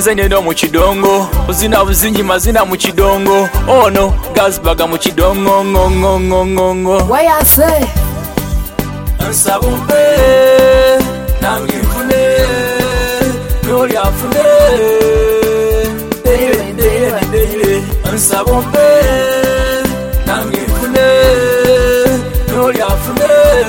nze neno mu kidongo uzina buzinyi mazina mu kidongo ono Gazbaga mu kidongo ngo Why I say nsabumbe nange mfune noli afune deire nsabumbe nange mfune noli afune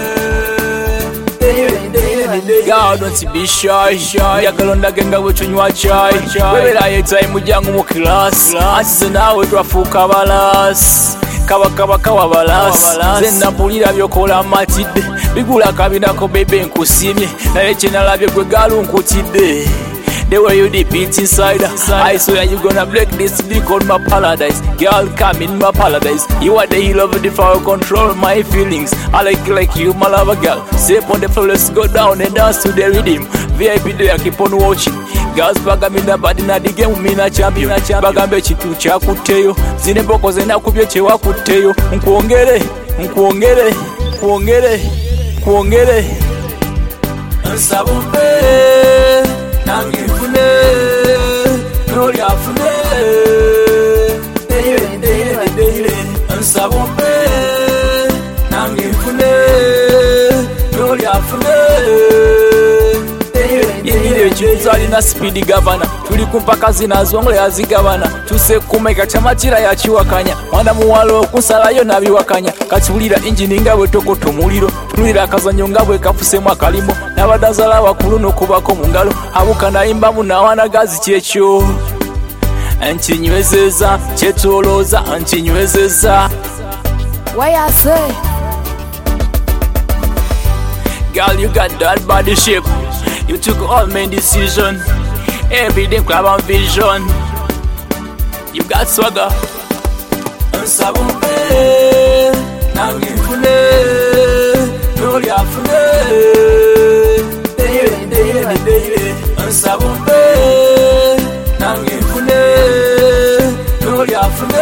God don't be shy yakalonda genga wechunywa chai webera yetai mujangu mu class asize nawe twafuka balas kaba balas zenna pulira byokola matide bigula kabinako bebe nkusimye naye chenalabye gwe galu nkutide the way you deep it inside I swear you gonna break this dick on my paradise. Girl, come in my paradise. You are the heel of the fire, control my feelings. I like you, my lover girl. Step on the floor, let's go down and dance to the rhythm. VIP there, keep on watching. Gazbaga mina badi na the game, mina champion. Bagambe chitu chakuteyo. Zine boko zena kubye chewa kuteyo. Kuongere. Nsabumbe nange mfune noli afune deire nsabumbe nange mfune noli afune deire chizali na speed governor tuli kumpaka zinazongole yazigabana tuse kumeka chamatira ya chiwakanya mwana muwalo kusalayo nabiwakanya kachulira engine ngabwe tokoto muliro tulira kazanyo ngabwe kafusemu akalimo nabadazala bakulu nokubako mungalo abuka naimba munawana gazi kyekyo antinywezeza kyetoloza antinywezeza Why I say girl you got that body shape you took all main decision everything club and vision you got swagger nsabumbe nange mfune noli afune deire nsabumbe nange mfune noli afune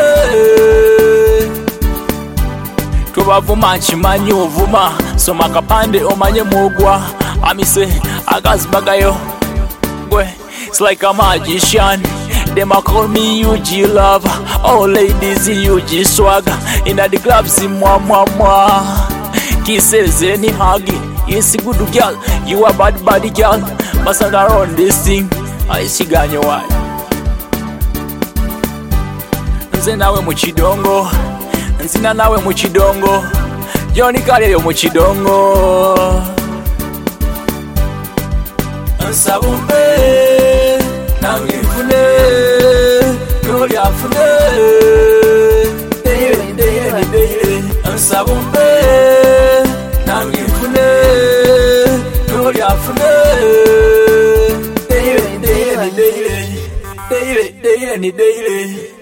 tubavuma nkimanyi ovuma soma kapande omanye mugwa amise Agazbagayo gwe it's like a magician. Them a call me UG love. All ladies UG swag. In the clubs mwa kisses any huggy. Yes good girl, you a bad body girl. Must around this thing. I see ganyo why. Nze nawe mu kidongo. Nzina nawe mu kidongo. Johnny Kale yo mu kidongo. Nsabumbe nange mfune noli afune deire nsabumbe nange mfune noli afune deire